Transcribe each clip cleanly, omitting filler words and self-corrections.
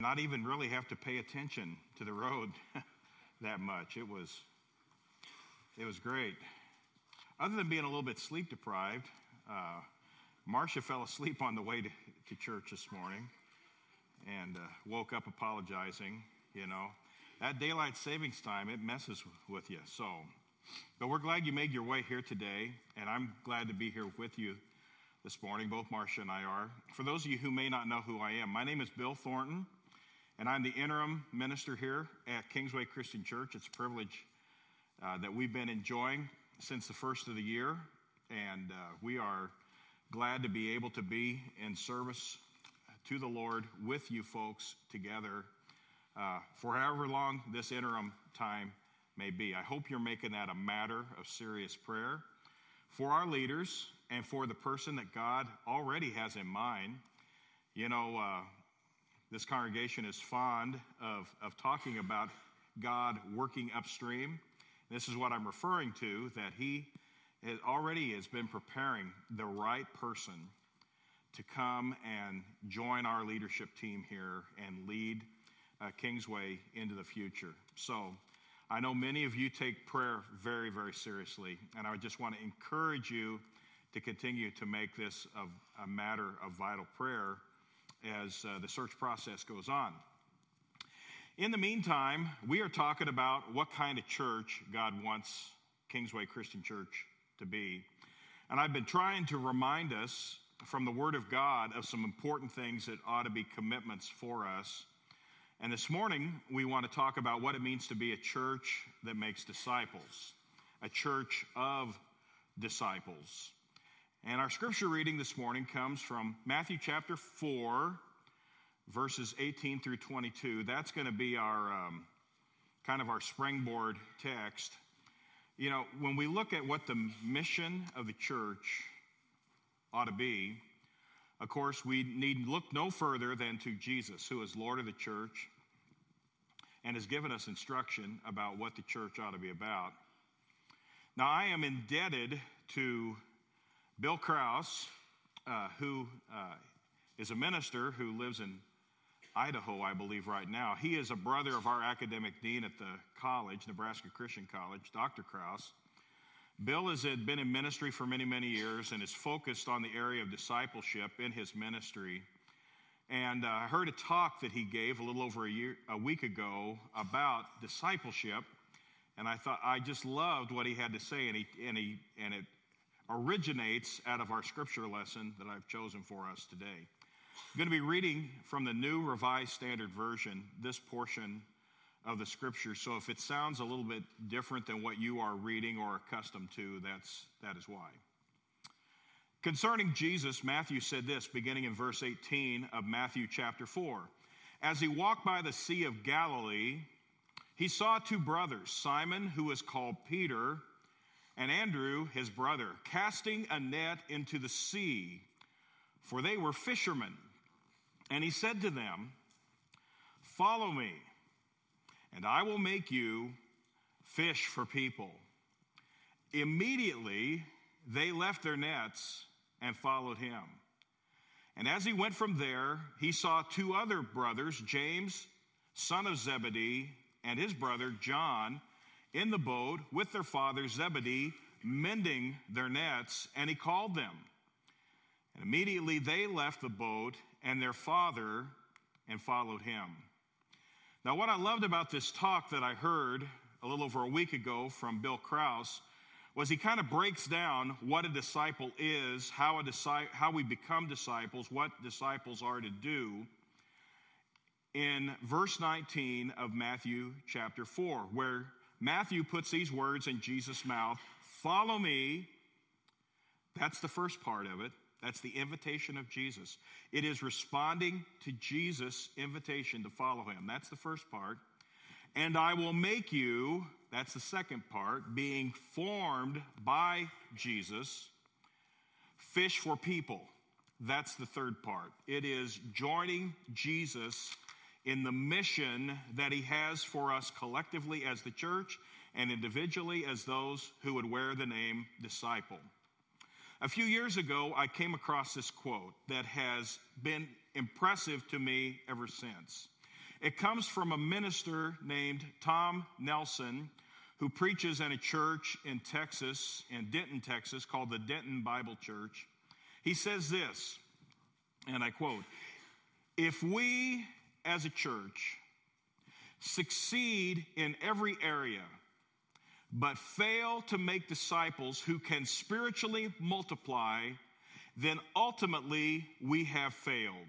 not even really have to pay attention to the road that much. It was great. Other than being a little bit sleep deprived, Marcia fell asleep on the way to church this morning and woke up apologizing. That daylight savings time, it messes with you. But we're glad you made your way here today, and I'm glad to be here with you this morning. Both Marcia and I are. For those of you who may not know who I am, my name is Bill Thornton, and I'm the interim minister here at Kingsway Christian Church. It's a privilege that we've been enjoying since the first of the year, and we are glad to be able to be in service to the Lord with you folks together for however long this interim time may be. I hope you're making that a matter of serious prayer for our leaders and for the person that God already has in mind. This congregation is fond of talking about God working upstream. This is what I'm referring to, that He already has been preparing the right person to come and join our leadership team here and lead Kingsway into the future. So I know many of you take prayer very, very seriously, and I just want to encourage you to continue to make this a matter of vital prayer as the search process goes on. In the meantime, we are talking about what kind of church God wants Kingsway Christian Church to be. And I've been trying to remind us from the Word of God of some important things that ought to be commitments for us. And this morning, we want to talk about what it means to be a church that makes disciples, a church of disciples. And our scripture reading this morning comes from Matthew chapter 4, verses 18 through 22. That's going to be our kind of our springboard text. When we look at what the mission of the church ought to be, of course, we need look no further than to Jesus, who is Lord of the church and has given us instruction about what the church ought to be about. Now, I am indebted to Bill Krause, who is a minister who lives in Idaho, I believe, right now. He is a brother of our academic dean at the college, Nebraska Christian College, Dr. Krause. Bill has been in ministry for many, many years and is focused on the area of discipleship in his ministry. And I heard a talk that he gave a little over a week ago about discipleship, and I just loved what he had to say, and it originates out of our scripture lesson that I've chosen for us today. I'm going to be reading from the New Revised Standard Version this portion of the scripture. So if it sounds a little bit different than what you are reading or accustomed to, that is why. Concerning Jesus, Matthew said this, beginning in verse 18 of Matthew chapter 4. As he walked by the Sea of Galilee, he saw two brothers, Simon, who was called Peter, and Andrew, his brother, casting a net into the sea, for they were fishermen. And he said to them, "Follow me, and I will make you fish for people." Immediately, they left their nets and followed him. And as he went from there, he saw two other brothers, James, son of Zebedee, and his brother John, in the boat with their father Zebedee, mending their nets, and he called them. And immediately they left the boat and their father and followed him. Now, what I loved about this talk that I heard a little over a week ago from Bill Krause was he kind of breaks down what a disciple is, how we become disciples, what disciples are to do in verse 19 of Matthew chapter 4, where Matthew puts these words in Jesus' mouth, "Follow me." That's the first part of it. That's the invitation of Jesus. It is responding to Jesus' invitation to follow him. That's the first part. "And I will make you," that's the second part, being formed by Jesus, "fish for people." That's the third part. It is joining Jesus in the mission that he has for us collectively as the church and individually as those who would wear the name disciple. A few years ago, I came across this quote that has been impressive to me ever since. It comes from a minister named Tom Nelson, who preaches in a church in Texas, in Denton, Texas, called the Denton Bible Church. He says this, and I quote, "If we as a church succeed in every area, but fail to make disciples who can spiritually multiply, then ultimately we have failed.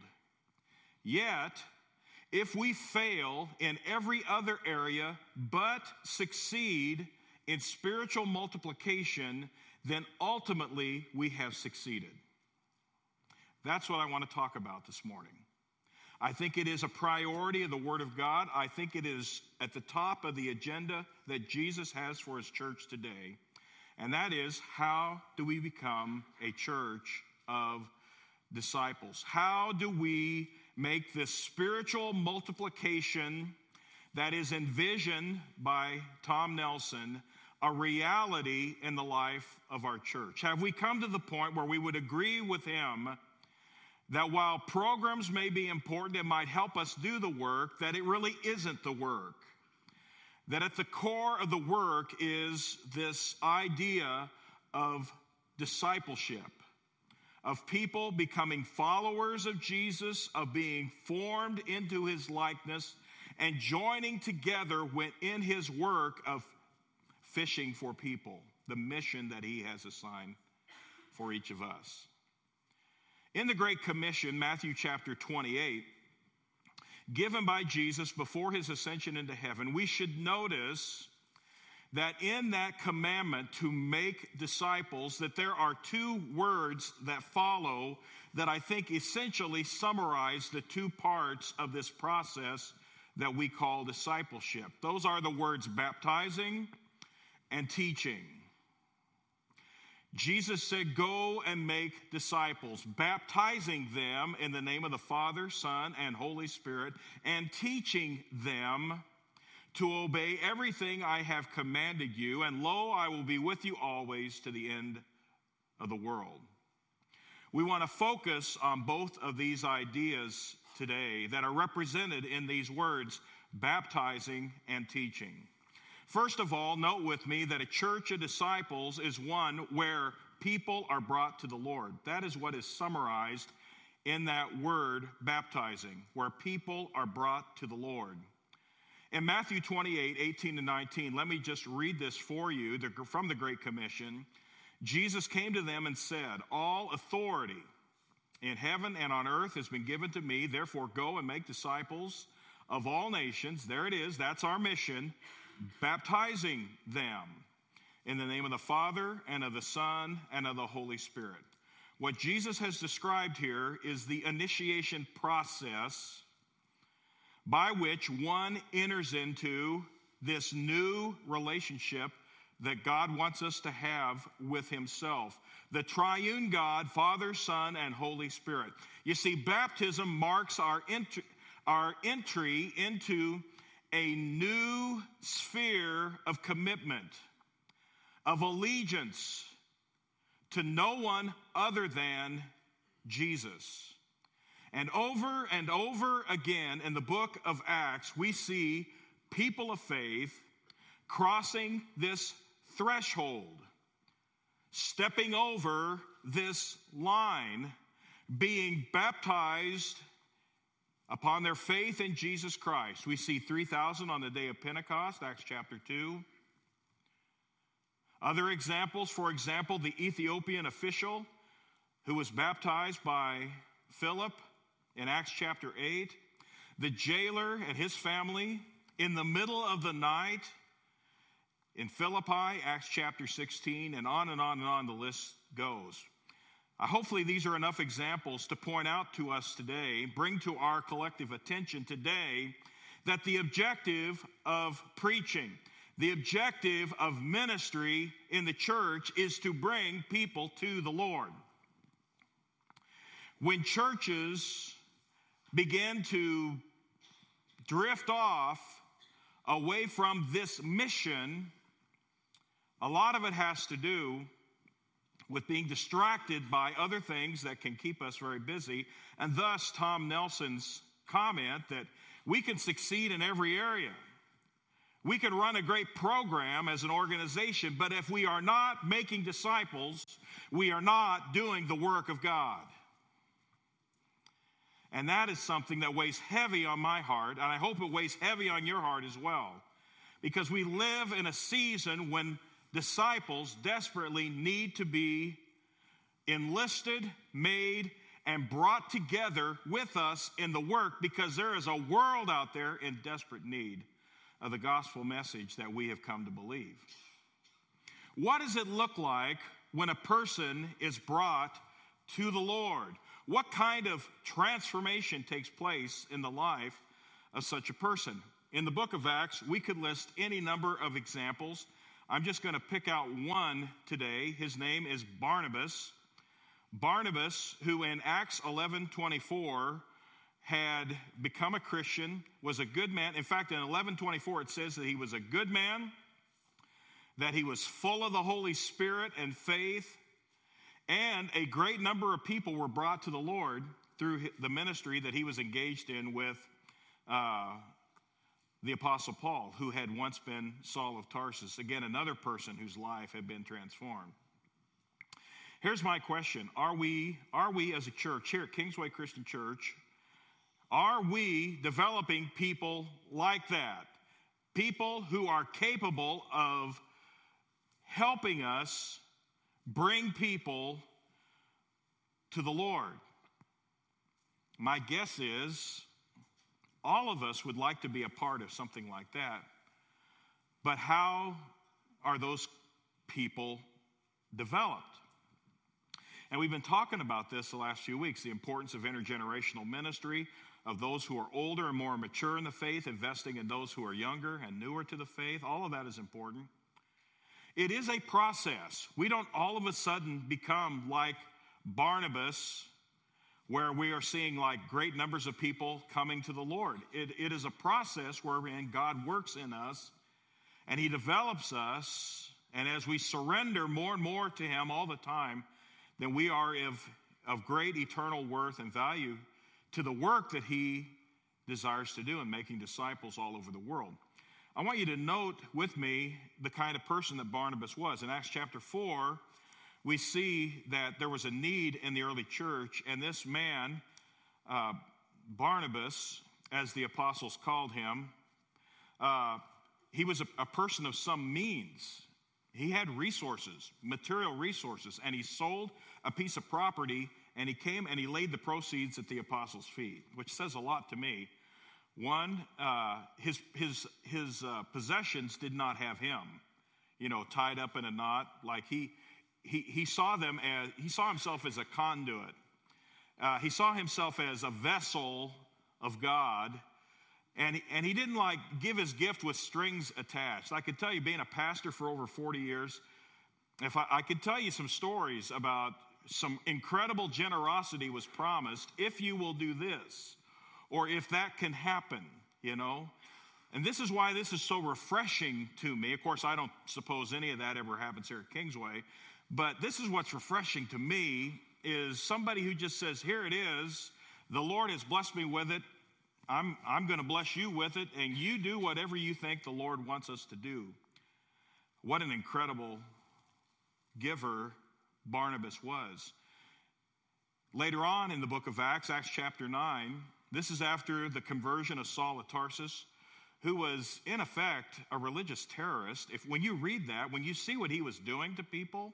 Yet, if we fail in every other area but succeed in spiritual multiplication, then ultimately we have succeeded." That's what I want to talk about this morning. I think it is a priority of the Word of God. I think it is at the top of the agenda that Jesus has for his church today. And that is, how do we become a church of disciples? How do we make this spiritual multiplication that is envisioned by Tom Nelson a reality in the life of our church? Have we come to the point where we would agree with him that while programs may be important, it might help us do the work, that it really isn't the work? That at the core of the work is this idea of discipleship, of people becoming followers of Jesus, of being formed into his likeness, and joining together in his work of fishing for people, the mission that he has assigned for each of us. In the Great Commission, Matthew chapter 28, given by Jesus before his ascension into heaven, we should notice that in that commandment to make disciples, that there are two words that follow that I think essentially summarize the two parts of this process that we call discipleship. Those are the words baptizing and teaching. Jesus said, "Go and make disciples, baptizing them in the name of the Father, Son, and Holy Spirit, and teaching them to obey everything I have commanded you, and lo, I will be with you always to the end of the world." We want to focus on both of these ideas today that are represented in these words, baptizing and teaching. First of all, note with me that a church of disciples is one where people are brought to the Lord. That is what is summarized in that word, baptizing, where people are brought to the Lord. In Matthew 28, 18 to 19, let me just read this for you from the Great Commission. Jesus came to them and said, "All authority in heaven and on earth has been given to me. Therefore, go and make disciples of all nations." There it is. That's our mission. Baptizing them in the name of the Father and of the Son and of the Holy Spirit. What Jesus has described here is the initiation process by which one enters into this new relationship that God wants us to have with himself. The triune God, Father, Son, and Holy Spirit. You see, baptism marks our entry into a new sphere of commitment, of allegiance to no one other than Jesus. And over again in the book of Acts, we see people of faith crossing this threshold, stepping over this line, being baptized upon their faith in Jesus Christ. We see 3,000 on the day of Pentecost, Acts chapter 2. Other examples, for example, the Ethiopian official who was baptized by Philip in Acts chapter 8. The jailer and his family in the middle of the night in Philippi, Acts chapter 16, and on and on and on the list goes. Hopefully these are enough examples to point out to us today, bring to our collective attention today, that the objective of preaching, the objective of ministry in the church is to bring people to the Lord. When churches begin to drift off away from this mission, a lot of it has to do with being distracted by other things that can keep us very busy. And thus, Tom Nelson's comment that we can succeed in every area. We can run a great program as an organization, but if we are not making disciples, we are not doing the work of God. And that is something that weighs heavy on my heart, and I hope it weighs heavy on your heart as well. Because we live in a season when disciples desperately need to be enlisted, made, and brought together with us in the work, because there is a world out there in desperate need of the gospel message that we have come to believe. What does it look like when a person is brought to the Lord? What kind of transformation takes place in the life of such a person? In the book of Acts, we could list any number of examples. I'm just going to pick out one today. His name is Barnabas. Barnabas, who in Acts 11:24 had become a Christian, was a good man. In fact, in 11:24 it says that he was a good man, that he was full of the Holy Spirit and faith, and a great number of people were brought to the Lord through the ministry that he was engaged in with the Apostle Paul, who had once been Saul of Tarsus. Again, another person whose life had been transformed. Here's my question. Are we as a church here at Kingsway Christian Church, are we developing people like that? People who are capable of helping us bring people to the Lord? My guess is all of us would like to be a part of something like that. But how are those people developed? And we've been talking about this the last few weeks, the importance of intergenerational ministry, of those who are older and more mature in the faith, investing in those who are younger and newer to the faith. All of that is important. It is a process. We don't all of a sudden become like Barnabas, where we are seeing like great numbers of people coming to the Lord. It is a process wherein God works in us and he develops us, and as we surrender more and more to him all the time, then we are of great eternal worth and value to the work that he desires to do in making disciples all over the world. I want you to note with me the kind of person that Barnabas was. In Acts chapter 4, we see that there was a need in the early church, and this man, Barnabas, as the apostles called him, he was a person of some means. He had resources, material resources, and he sold a piece of property, and he came and he laid the proceeds at the apostles' feet, which says a lot to me. One, his possessions did not have him, tied up in a knot. Like he saw them as, he saw himself as a conduit. He saw himself as a vessel of God, and he didn't give his gift with strings attached. I could tell you, being a pastor for over 40 years, if I could tell you some stories about some incredible generosity was promised if you will do this, or if that can happen, And this is why this is so refreshing to me. Of course, I don't suppose any of that ever happens here at Kingsway, but this is what's refreshing to me, is somebody who just says, here it is, the Lord has blessed me with it, I'm going to bless you with it, and you do whatever you think the Lord wants us to do. What an incredible giver Barnabas was. Later on in the book of Acts, Acts chapter 9, this is after the conversion of Saul of Tarsus, who was, in effect, a religious terrorist. When you read that, when you see what he was doing to people,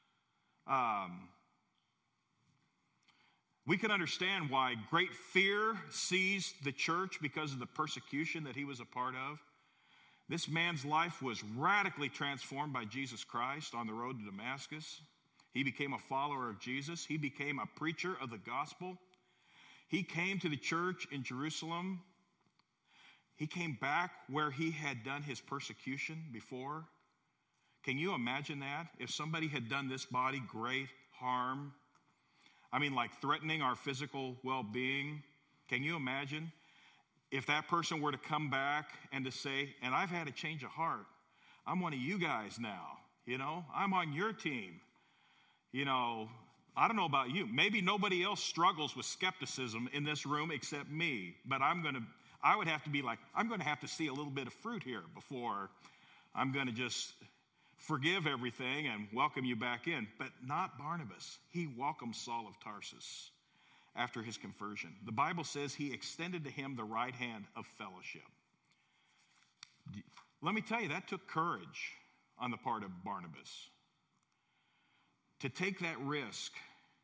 we can understand why great fear seized the church because of the persecution that he was a part of. This man's life was radically transformed by Jesus Christ on the road to Damascus. He became a follower of Jesus. He became a preacher of the gospel. He came to the church in Jerusalem. He came back where he had done his persecution before. Can you imagine that? If somebody had done this body great harm, like threatening our physical well-being, can you imagine if that person were to come back and to say, and I've had a change of heart. I'm one of you guys now, I'm on your team. I don't know about you. Maybe nobody else struggles with skepticism in this room except me, but I'm going I would have to be like, I'm going to have to see a little bit of fruit here before I'm going to just forgive everything and welcome you back in. But not Barnabas. He welcomed Saul of Tarsus after his conversion. The Bible says he extended to him the right hand of fellowship. Let me tell you, that took courage on the part of Barnabas to take that risk,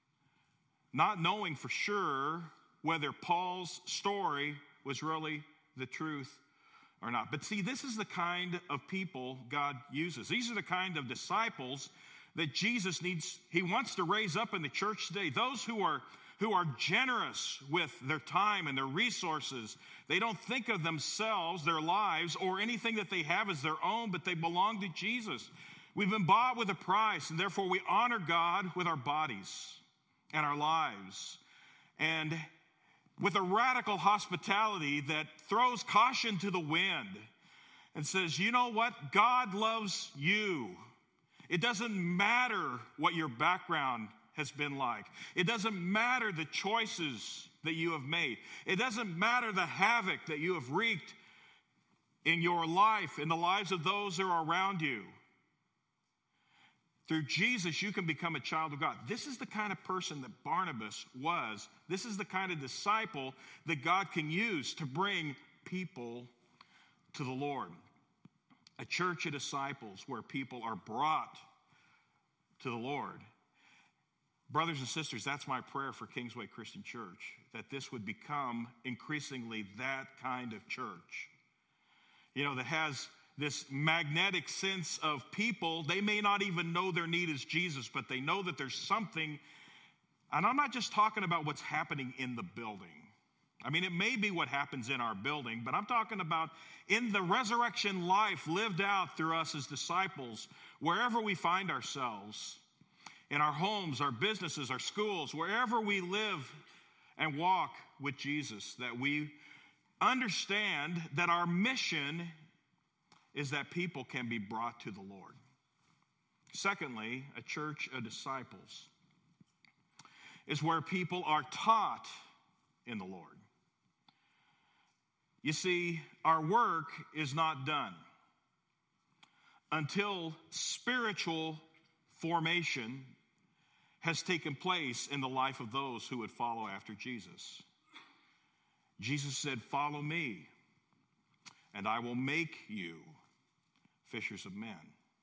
not knowing for sure whether Paul's story was really the truth or not. But see, this is the kind of people God uses. These are the kind of disciples that Jesus needs, he wants to raise up in the church today. Those who are generous with their time and their resources. They don't think of themselves, their lives, or anything that they have as their own, but they belong to Jesus. We've been bought with a price, and therefore we honor God with our bodies and our lives. And with a radical hospitality that throws caution to the wind and says, you know what? God loves you. It doesn't matter what your background has been like. It doesn't matter the choices that you have made. It doesn't matter the havoc that you have wreaked in your life, in the lives of those who are around you. Through Jesus, you can become a child of God. This is the kind of person that Barnabas was. This is the kind of disciple that God can use to bring people to the Lord. A church of disciples where people are brought to the Lord. Brothers and sisters, that's my prayer for Kingsway Christian Church, that this would become increasingly that kind of church. You know, that has this magnetic sense of people. They may not even know their need is Jesus, but they know that there's something. And I'm not just talking about what's happening in the building. I mean, it may be what happens in our building, but I'm talking about in the resurrection life lived out through us as disciples, wherever we find ourselves, in our homes, our businesses, our schools, wherever we live and walk with Jesus, that we understand that our mission is that people can be brought to the Lord. Secondly, a church of disciples is where people are taught in the Lord. You see, our work is not done until spiritual formation has taken place in the life of those who would follow after Jesus. Jesus said, "Follow me, and I will make you fishers of men."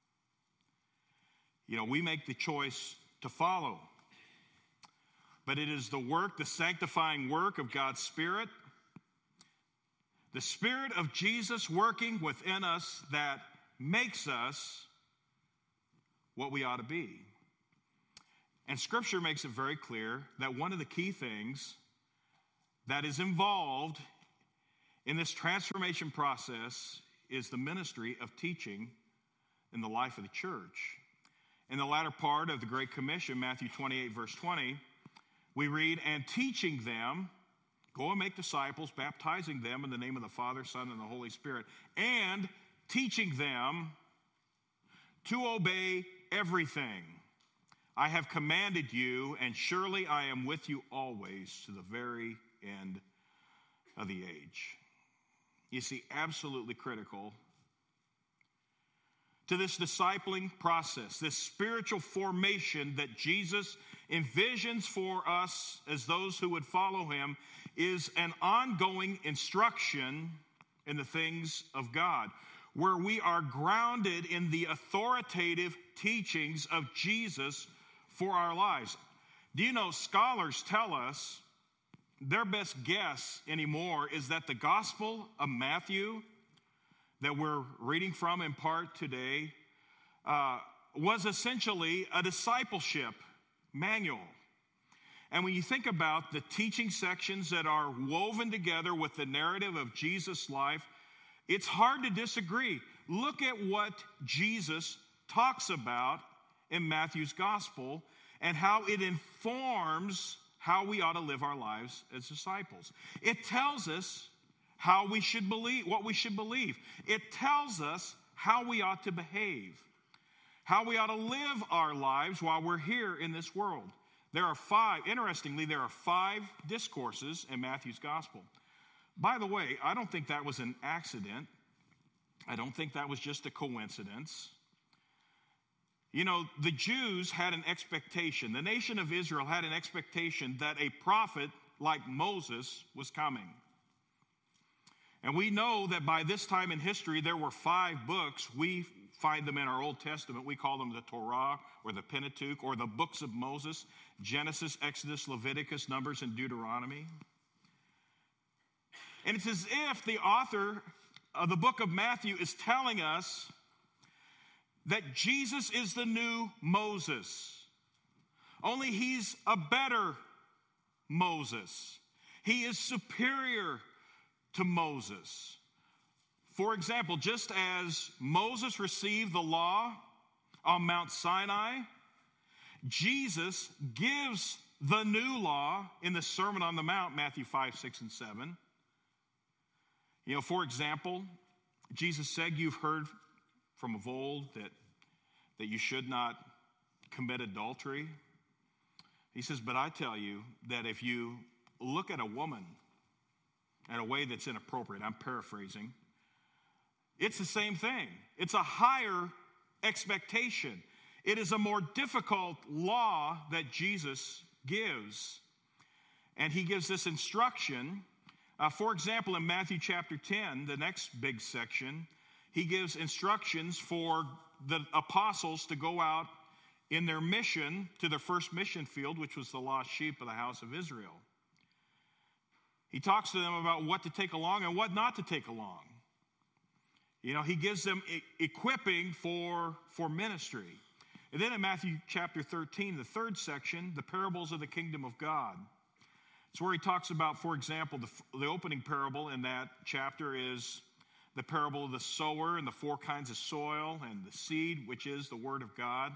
You know, we make the choice to follow, but it is the work, the sanctifying work of God's Spirit, the Spirit of Jesus working within us, that makes us what we ought to be. And Scripture makes it very clear that one of the key things that is involved in this transformation process is the ministry of teaching in the life of the church. In the latter part of the Great Commission, Matthew 28, verse 20, we read, "And teaching them, go and make disciples, baptizing them in the name of the Father, Son, and the Holy Spirit, and teaching them to obey everything I have commanded you, and surely I am with you always to the very end of the age." You see, absolutely critical to this discipling process, this spiritual formation that Jesus envisions for us as those who would follow him, is an ongoing instruction in the things of God, where we are grounded in the authoritative teachings of Jesus for our lives. Do you know, scholars tell us their best guess anymore is that the Gospel of Matthew that we're reading from in part today was essentially a discipleship manual. And when you think about the teaching sections that are woven together with the narrative of Jesus' life, it's hard to disagree. Look at what Jesus talks about in Matthew's gospel and how it informs how we ought to live our lives as disciples. It tells us how we should believe, what we should believe. It tells us how we ought to behave, how we ought to live our lives while we're here in this world. Interestingly, there are 5 discourses in Matthew's gospel. By the way, I don't think that was an accident. I don't think that was just a coincidence. You know, the Jews had an expectation. The nation of Israel had an expectation that a prophet like Moses was coming. And we know that by this time in history, there were 5 books. We find them in our Old Testament. We call them the Torah or the Pentateuch or the books of Moses: Genesis, Exodus, Leviticus, Numbers, and Deuteronomy. And it's as if the author of the book of Matthew is telling us that Jesus is the new Moses. Only he's a better Moses. He is superior to Moses. For example, just as Moses received the law on Mount Sinai, Jesus gives the new law in the Sermon on the Mount, Matthew 5, 6, and 7. You know, for example, Jesus said, "You've heard from of old that you should not commit adultery." He says, "But I tell you that if you look at a woman in a way that's inappropriate," I'm paraphrasing, it's the same thing. It's a higher expectation. It is a more difficult law that Jesus gives. And he gives this instruction. For example, in Matthew chapter 10, the next big section, he gives instructions for the apostles to go out in their mission to their first mission field, which was the lost sheep of the house of Israel. He talks to them about what to take along and what not to take along. You know, he gives them equipping for ministry. And then in Matthew chapter 13, the third section, the parables of the kingdom of God. It's where he talks about, for example, the opening parable in that chapter is the parable of the sower and the 4 kinds of soil and the seed, which is the word of God.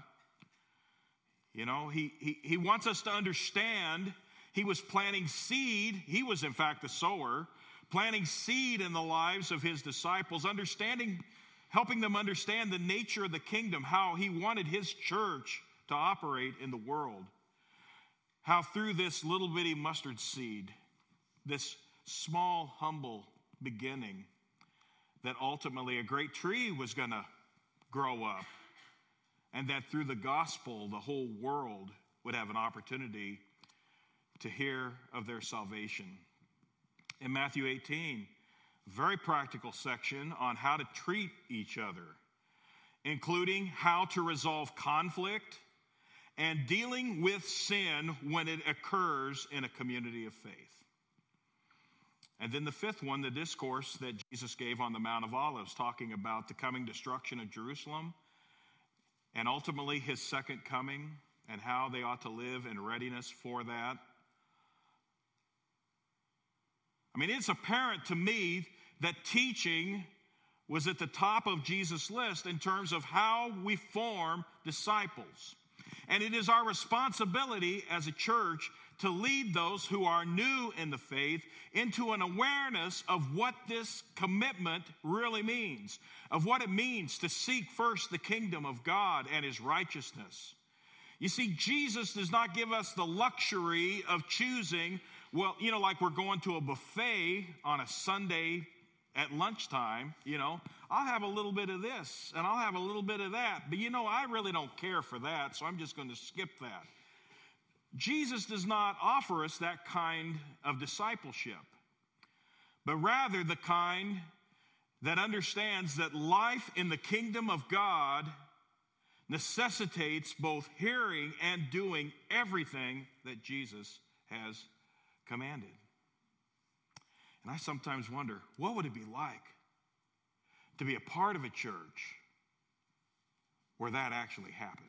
You know, he wants us to understand he was planting seed. He was, in fact, the sower, planting seed in the lives of his disciples, helping them understand the nature of the kingdom, how he wanted his church to operate in the world. How through this little bitty mustard seed, this small, humble beginning, that ultimately a great tree was going to grow up, and that through the gospel, the whole world would have an opportunity to hear of their salvation. In Matthew 18, a very practical section on how to treat each other, including how to resolve conflict and dealing with sin when it occurs in a community of faith. And then the 5th one, the discourse that Jesus gave on the Mount of Olives, talking about the coming destruction of Jerusalem and ultimately his second coming and how they ought to live in readiness for that. I mean, it's apparent to me that teaching was at the top of Jesus' list in terms of how we form disciples. And it is our responsibility as a church to lead those who are new in the faith into an awareness of what this commitment really means, of what it means to seek first the kingdom of God and his righteousness. You see, Jesus does not give us the luxury of choosing, well, you know, like we're going to a buffet on a Sunday at lunchtime, you know, I'll have a little bit of this and I'll have a little bit of that. But, you know, I really don't care for that, so I'm just going to skip that. Jesus does not offer us that kind of discipleship, but rather the kind that understands that life in the kingdom of God necessitates both hearing and doing everything that Jesus has commanded. And I sometimes wonder, what would it be like to be a part of a church where that actually happened?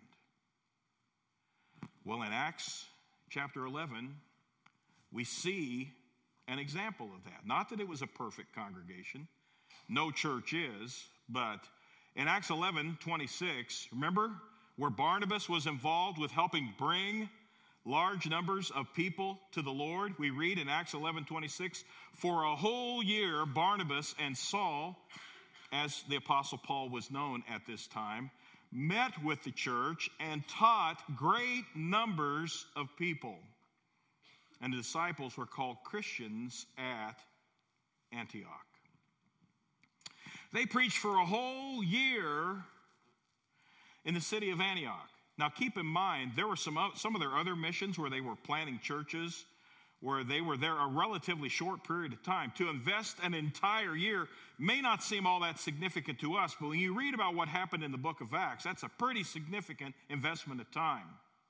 Well, in Acts chapter 11, we see an example of that. Not that it was a perfect congregation. No church is, but in Acts 11:26, remember where Barnabas was involved with helping bring large numbers of people to the Lord? We read in Acts 11:26, for a whole year Barnabas and Saul, as the Apostle Paul was known at this time, met with the church and taught great numbers of people. And the disciples were called Christians at Antioch. They preached for a whole year in the city of Antioch. Now keep in mind, there were some of their other missions where they were planting churches, where they were there a relatively short period of time. To invest an entire year may not seem all that significant to us, but when you read about what happened in the book of Acts, that's a pretty significant investment of time.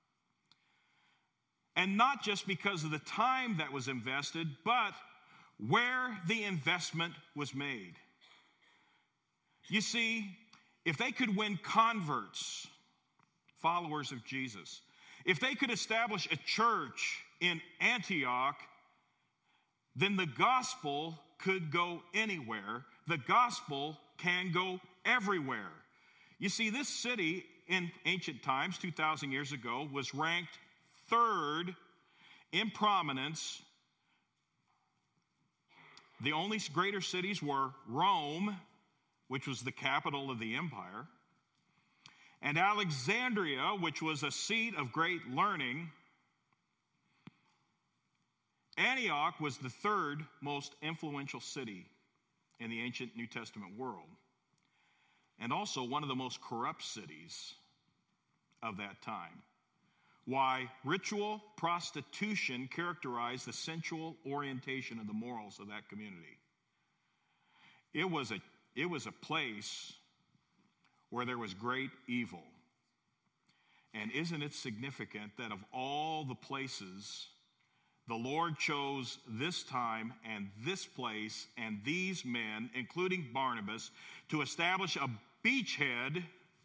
And not just because of the time that was invested, but where the investment was made. You see, if they could win converts, followers of Jesus, if they could establish a church in Antioch, then the gospel could go anywhere. The gospel can go everywhere. You see, this city in ancient times, 2,000 years ago, was ranked third in prominence. The only greater cities were Rome, which was the capital of the empire, and Alexandria, which was a seat of great learning. Antioch was the third most influential city in the ancient New Testament world, and also one of the most corrupt cities of that time. Why? Ritual prostitution characterized the sensual orientation of the morals of that community. It was a place where there was great evil. And isn't it significant that of all the places, the Lord chose this time and this place and these men, including Barnabas, to establish a beachhead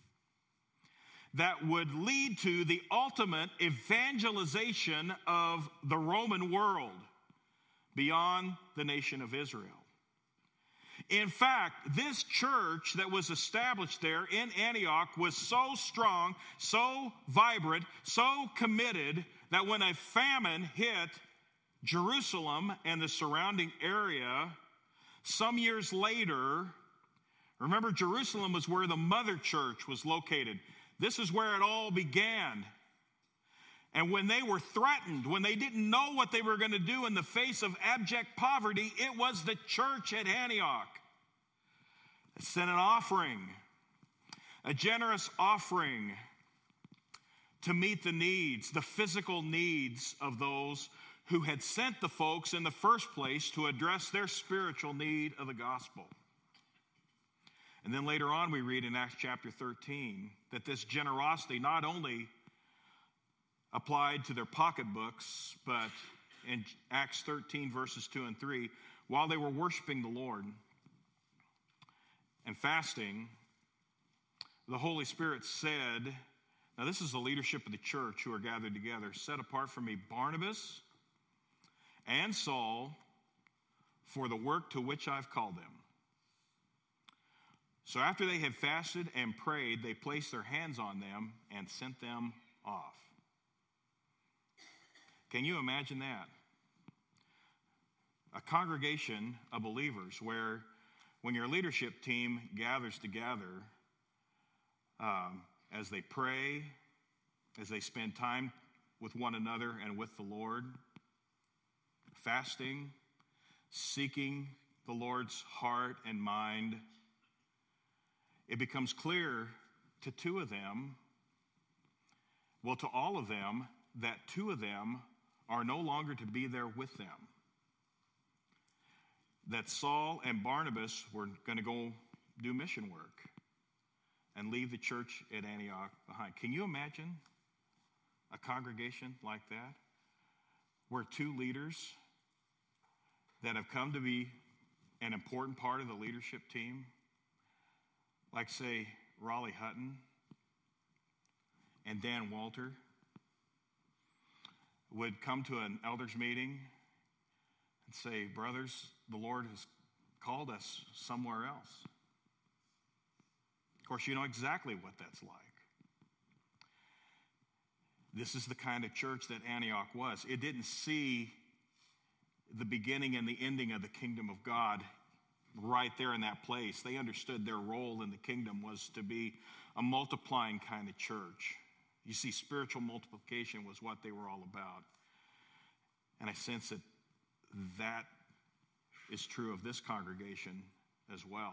that would lead to the ultimate evangelization of the Roman world beyond the nation of Israel. In fact, this church that was established there in Antioch was so strong, so vibrant, so committed that when a famine hit Jerusalem and the surrounding area, some years later, remember Jerusalem was where the mother church was located. This is where it all began. And when they were threatened, when they didn't know what they were going to do in the face of abject poverty, it was the church at Antioch that sent an offering, a generous offering to meet the needs, the physical needs of those who had sent the folks in the first place to address their spiritual need of the gospel. And then later on we read in Acts chapter 13 that this generosity not only applied to their pocketbooks, but in Acts 13 verses 2 and 3, while they were worshiping the Lord and fasting, the Holy Spirit said, now this is the leadership of the church who are gathered together, set apart for me Barnabas and Saul for the work to which I've called them. So after they had fasted and prayed, they placed their hands on them and sent them off. Can you imagine that? A congregation of believers where when your leadership team gathers together, as they pray, as they spend time with one another and with the Lord, fasting, seeking the Lord's heart and mind, it becomes clear to two of them, well, to all of them, that two of them are no longer to be there with them. That Saul and Barnabas were going to go do mission work and leave the church at Antioch behind. Can you imagine a congregation like that, where two leaders that have come to be an important part of the leadership team, like, say, Raleigh Hutton and Dan Walter, would come to an elders meeting and say, brothers, the Lord has called us somewhere else. Of course, you know exactly what that's like. This is the kind of church that Antioch was. It didn't see the beginning and the ending of the kingdom of God right there in that place. They understood their role in the kingdom was to be a multiplying kind of church. You see, spiritual multiplication was what they were all about. And I sense that is true of this congregation as well.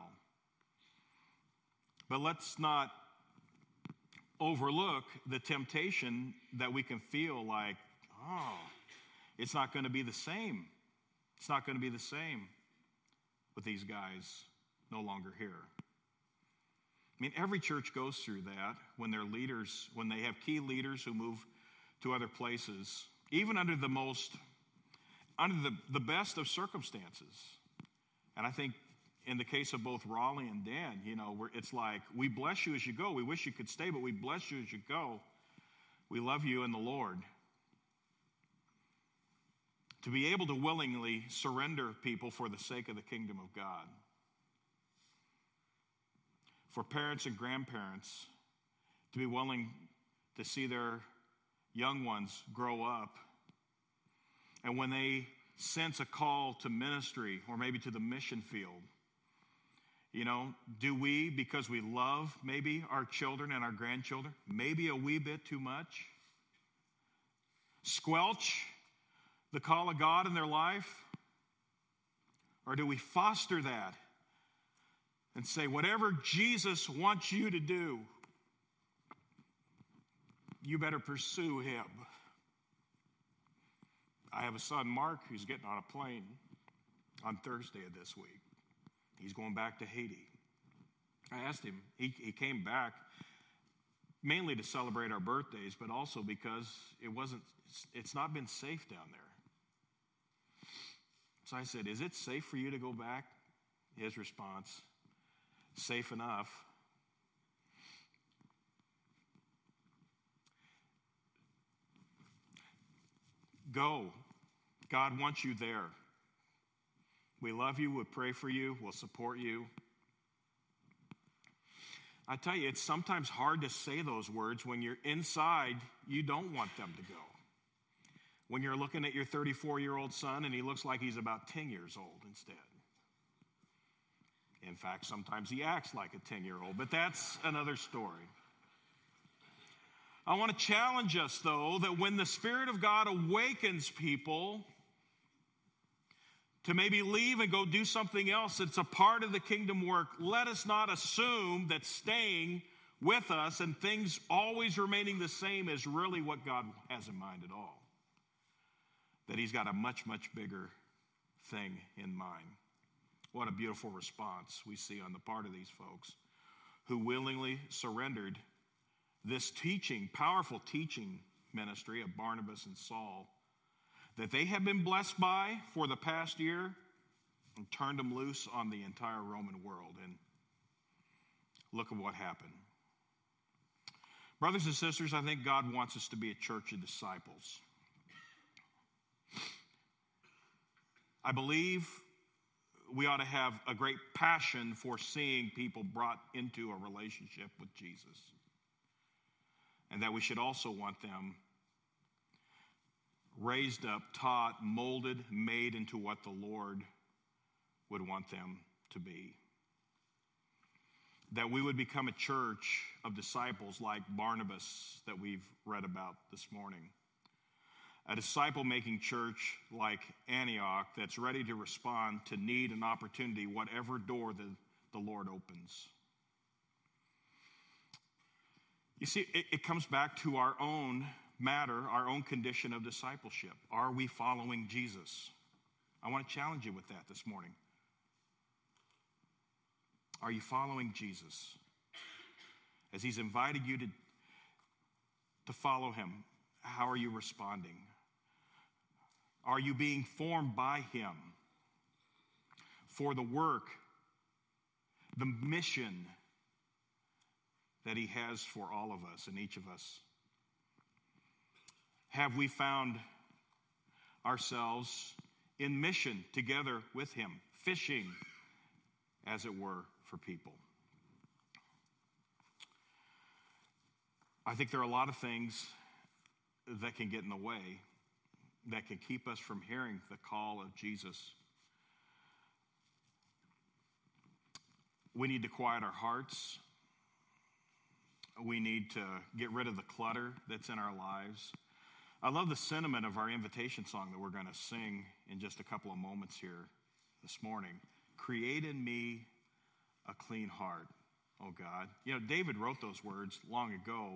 But let's not overlook the temptation that we can feel like, oh, it's not going to be the same. It's not going to be the same with these guys no longer here. I mean, every church goes through that when their leaders, when they have key leaders who move to other places, even under the best of circumstances. And I think in the case of both Raleigh and Dan, it's like, we bless you as you go. We wish you could stay, but we bless you as you go. We love you in the Lord. To be able to willingly surrender people for the sake of the kingdom of God. For parents and grandparents to be willing to see their young ones grow up. And when they sense a call to ministry or maybe to the mission field, do we, because we love maybe our children and our grandchildren, maybe a wee bit too much, squelch the call of God in their life? Or do we foster that and say, whatever Jesus wants you to do, you better pursue him? I have a son, Mark, who's getting on a plane on Thursday of this week. He's going back to Haiti. I asked him, he came back mainly to celebrate our birthdays, but also because it's not been safe down there. So I said, is it safe for you to go back? His response, safe enough. Go. God wants you there. We love you. We'll pray for you. We'll support you. I tell you, it's sometimes hard to say those words when you're inside, you don't want them to go. When you're looking at your 34-year-old son and he looks like he's about 10 years old instead. In fact, sometimes he acts like a 10-year-old, but that's another story. I want to challenge us, though, that when the Spirit of God awakens people to maybe leave and go do something else that's a part of the kingdom work, let us not assume that staying with us and things always remaining the same is really what God has in mind at all. That he's got a much, much bigger thing in mind. What a beautiful response we see on the part of these folks who willingly surrendered this teaching, powerful teaching ministry of Barnabas and Saul that they have been blessed by for the past year and turned them loose on the entire Roman world. And look at what happened. Brothers and sisters, I think God wants us to be a church of disciples. I believe we ought to have a great passion for seeing people brought into a relationship with Jesus. And that we should also want them raised up, taught, molded, made into what the Lord would want them to be. That we would become a church of disciples like Barnabas that we've read about this morning. A disciple-making church like Antioch that's ready to respond to need and opportunity, whatever door the Lord opens. You see, it comes back to our own matter, our own condition of discipleship. Are we following Jesus? I want to challenge you with that this morning. Are you following Jesus? As he's invited you to follow him, how are you responding? Are you being formed by him for the work, the mission that he has for all of us and each of us? Have we found ourselves in mission together with him, fishing, as it were, for people? I think there are a lot of things that can get in the way, that can keep us from hearing the call of Jesus. We need to quiet our hearts. We need to get rid of the clutter that's in our lives. I love the sentiment of our invitation song that we're going to sing in just a couple of moments here. this morning. Create in me a clean heart, oh God. You know, David wrote those words long ago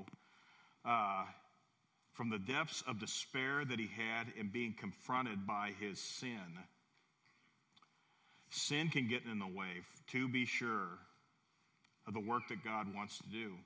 from the depths of despair that he had in being confronted by his sin. Sin can get in the way, to be sure, of the work that God wants to do.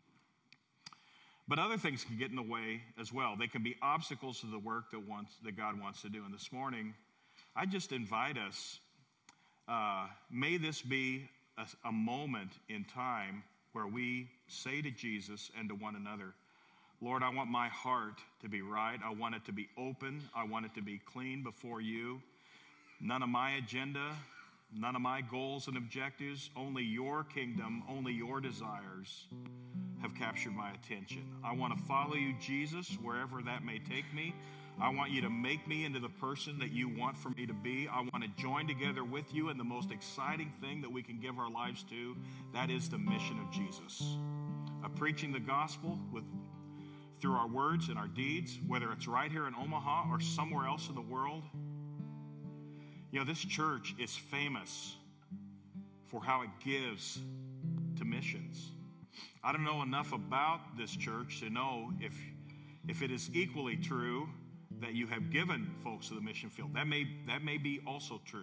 But other things can get in the way as well. They can be obstacles to the work that God wants to do. And this morning, I just invite us, may this be a moment in time where we say to Jesus and to one another, Lord, I want my heart to be right. I want it to be open. I want it to be clean before you. None of my agenda, none of my goals and objectives, only your kingdom, only your desires have captured my attention. I want to follow you, Jesus, wherever that may take me. I want you to make me into the person that you want for me to be. I want to join together with you in the most exciting thing that we can give our lives to. That is the mission of Jesus. Of preaching the gospel through our words and our deeds, whether it's right here in Omaha or somewhere else in the world. You know, this church is famous for how it gives to missions. I don't know enough about this church to know if it is equally true that you have given folks to the mission field. That may be also true.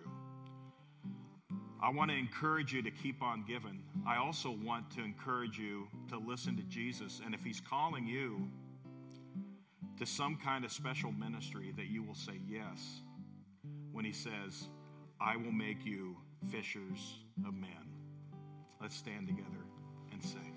I want to encourage you to keep on giving. I also want to encourage you to listen to Jesus, and if he's calling you to some kind of special ministry, that you will say yes when he says, I will make you fishers of men. Let's stand together and sing.